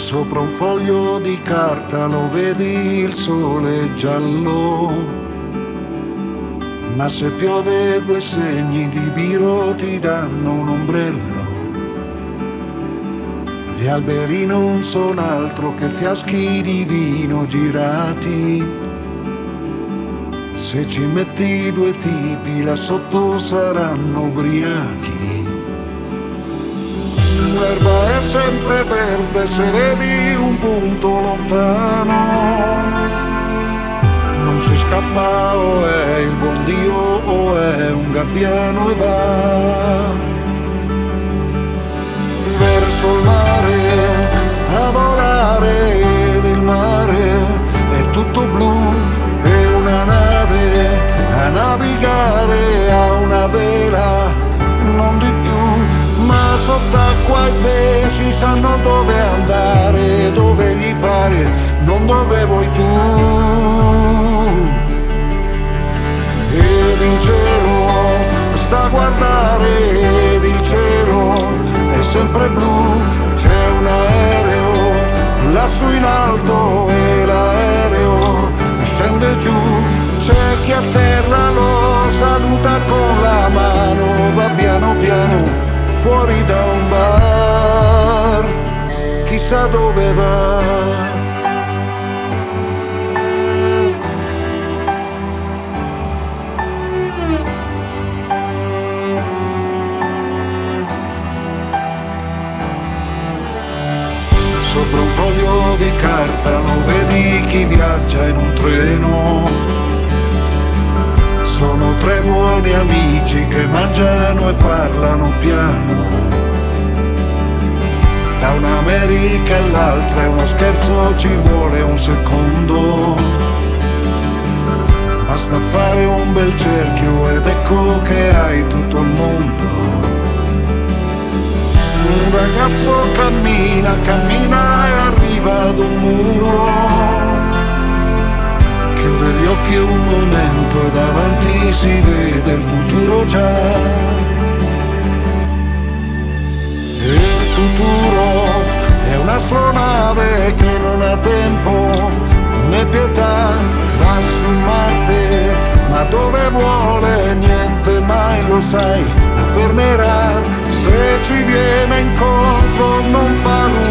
Sopra un foglio di carta lo vedi il sole giallo, ma se piove due segni di biro ti danno un ombrello. Gli alberi non sono altro che fiaschi di vino girati. Se ci metti due tipi là sotto saranno ubriachi. L'erba è sempre verde se vedi un punto lontano. Non si scappa o è il buon Dio o è un gabbiano e va verso il mare a volare ed il mare è tutto blu e una nave a navigare a una vela, non di più, ma sott'acqua i pesci sanno dove andare, dove gli pare, non dove vuoi tu. Ed il cielo sta a guardare ed il cielo è sempre blu, c'è un aereo lassù in alto e l'aereo scende giù, c'è chi a terra lo saluta con la mano, va piano piano fuori da un bar, chissà dove va. Sopra un foglio di carta lo vedi chi viaggia in un treno. Sono tre buoni amici che mangiano e parlano piano. Da un'America all'altra è uno scherzo, ci vuole un secondo. Basta fare un bel cerchio ed ecco che hai tutto il mondo. Un ragazzo cammina, cammina e arriva ad un muro. Chiude gli occhi un momento e davanti si vede il futuro già. E il futuro è un'astronave che non ha tempo né pietà, va su Marte, ma dove vuole niente mai lo sai, la fermerà se ci viene incontro, non fa nulla.